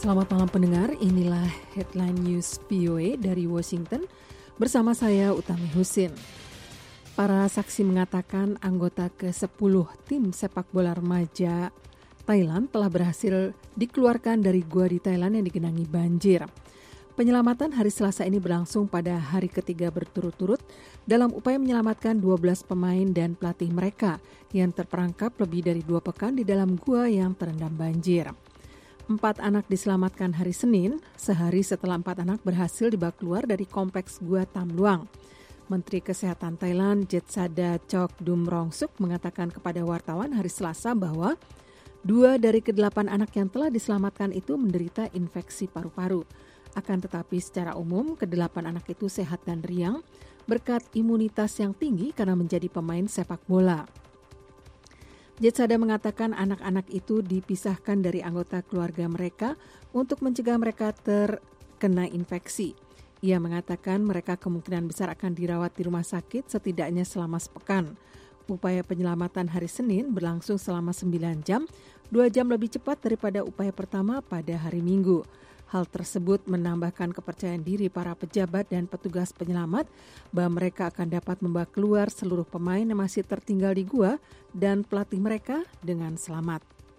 Selamat malam pendengar, inilah Headline News VOA dari Washington bersama saya Utami Husin. Para saksi mengatakan anggota ke-10 tim sepak bola remaja Thailand telah berhasil dikeluarkan dari gua di Thailand yang digenangi banjir. Penyelamatan hari Selasa ini berlangsung pada hari ketiga berturut-turut dalam upaya menyelamatkan 12 pemain dan pelatih mereka yang terperangkap lebih dari 2 pekan di dalam gua yang terendam banjir. 4 anak diselamatkan hari Senin, sehari setelah 4 anak berhasil dibawa keluar dari kompleks Gua Tam Luang. Menteri Kesehatan Thailand, Jetsada Chokdumrongsuk mengatakan kepada wartawan hari Selasa bahwa 2 dari ke-8 anak yang telah diselamatkan itu menderita infeksi paru-paru. Akan tetapi secara umum, ke-8 anak itu sehat dan riang berkat imunitas yang tinggi karena menjadi pemain sepak bola. Jetsada mengatakan anak-anak itu dipisahkan dari anggota keluarga mereka untuk mencegah mereka terkena infeksi. Ia mengatakan mereka kemungkinan besar akan dirawat di rumah sakit setidaknya selama sepekan. Upaya penyelamatan hari Senin berlangsung selama 9 jam, 2 jam lebih cepat daripada upaya pertama pada hari Minggu. Hal tersebut menambahkan kepercayaan diri para pejabat dan petugas penyelamat bahwa mereka akan dapat membawa keluar seluruh pemain yang masih tertinggal di gua dan pelatih mereka dengan selamat.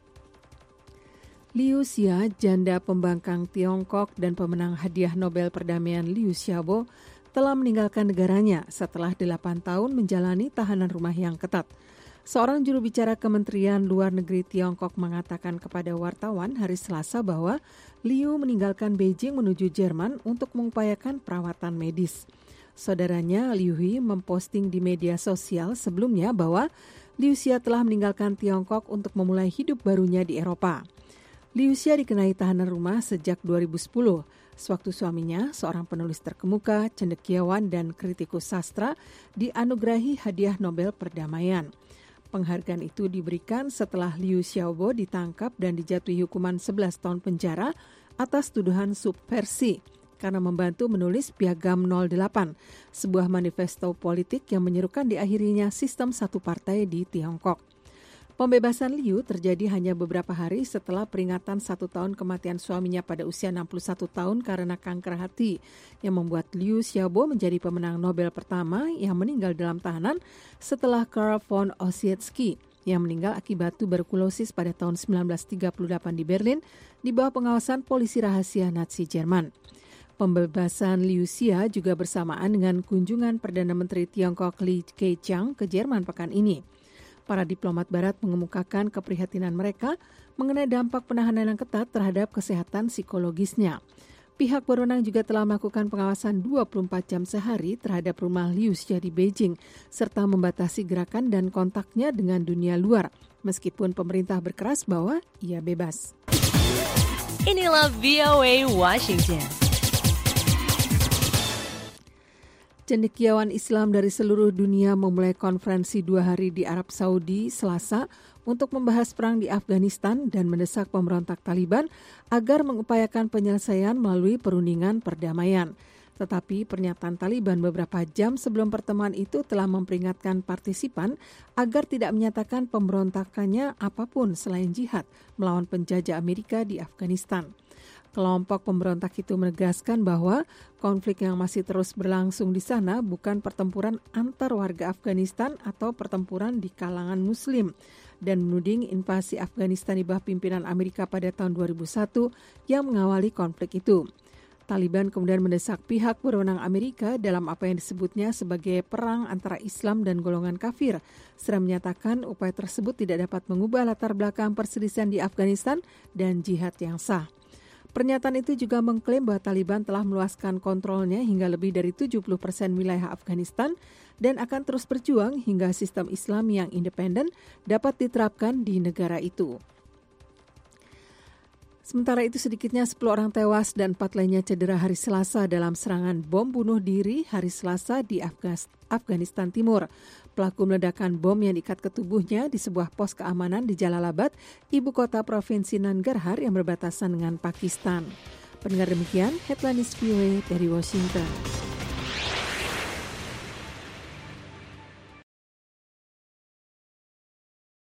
Liu Xia, janda pembangkang Tiongkok dan pemenang hadiah Nobel Perdamaian Liu Xiaobo, telah meninggalkan negaranya setelah 8 tahun menjalani tahanan rumah yang ketat. Seorang juru bicara Kementerian Luar Negeri Tiongkok mengatakan kepada wartawan hari Selasa bahwa Liu meninggalkan Beijing menuju Jerman untuk mengupayakan perawatan medis. Saudaranya Liu Hui memposting di media sosial sebelumnya bahwa Liu Xia telah meninggalkan Tiongkok untuk memulai hidup barunya di Eropa. Liu Xia dikenai tahanan rumah sejak 2010. Sewaktu suaminya, seorang penulis terkemuka, cendekiawan, dan kritikus sastra, dianugerahi hadiah Nobel Perdamaian. Penghargaan itu diberikan setelah Liu Xiaobo ditangkap dan dijatuhi hukuman 11 tahun penjara atas tuduhan subversi karena membantu menulis Piagam 08, sebuah manifesto politik yang menyerukan diakhirinya sistem satu partai di Tiongkok. Pembebasan Liu terjadi hanya beberapa hari setelah peringatan 1 tahun kematian suaminya pada usia 61 tahun karena kanker hati, yang membuat Liu Xiaobo menjadi pemenang Nobel pertama yang meninggal dalam tahanan setelah Karl von Ossietzky yang meninggal akibat tuberkulosis pada tahun 1938 di Berlin di bawah pengawasan polisi rahasia Nazi Jerman. Pembebasan Liu Xia juga bersamaan dengan kunjungan Perdana Menteri Tiongkok Li Keqiang ke Jerman pekan ini. Para diplomat barat mengemukakan keprihatinan mereka mengenai dampak penahanan yang ketat terhadap kesehatan psikologisnya. Pihak berwenang juga telah melakukan pengawasan 24 jam sehari terhadap rumah Liu Xia di Beijing, serta membatasi gerakan dan kontaknya dengan dunia luar, meskipun pemerintah berkeras bahwa ia bebas. Inilah VOA Washington. Cendekiawan Islam dari seluruh dunia memulai konferensi 2 hari di Arab Saudi Selasa untuk membahas perang di Afghanistan dan mendesak pemberontak Taliban agar mengupayakan penyelesaian melalui perundingan perdamaian. Tetapi pernyataan Taliban beberapa jam sebelum pertemuan itu telah memperingatkan partisipan agar tidak menyatakan pemberontakannya apapun selain jihad melawan penjajah Amerika di Afghanistan. Kelompok pemberontak itu menegaskan bahwa konflik yang masih terus berlangsung di sana bukan pertempuran antar warga Afghanistan atau pertempuran di kalangan Muslim, dan menuding invasi Afghanistan di bawah pimpinan Amerika pada tahun 2001 yang mengawali konflik itu. Taliban kemudian mendesak pihak berwenang Amerika dalam apa yang disebutnya sebagai perang antara Islam dan golongan kafir, serta menyatakan upaya tersebut tidak dapat mengubah latar belakang perselisihan di Afghanistan dan jihad yang sah. Pernyataan itu juga mengklaim bahwa Taliban telah meluaskan kontrolnya hingga lebih dari 70% wilayah Afghanistan dan akan terus berjuang hingga sistem Islam yang independen dapat diterapkan di negara itu. Sementara itu sedikitnya 10 orang tewas dan 4 lainnya cedera hari Selasa dalam serangan bom bunuh diri hari Selasa di Afghanistan Timur. Pelaku meledakan bom yang diikat ke tubuhnya di sebuah pos keamanan di Jalalabad, ibu kota provinsi Nangarhar yang berbatasan dengan Pakistan. Pendengar demikian, Headline News VOA dari Washington.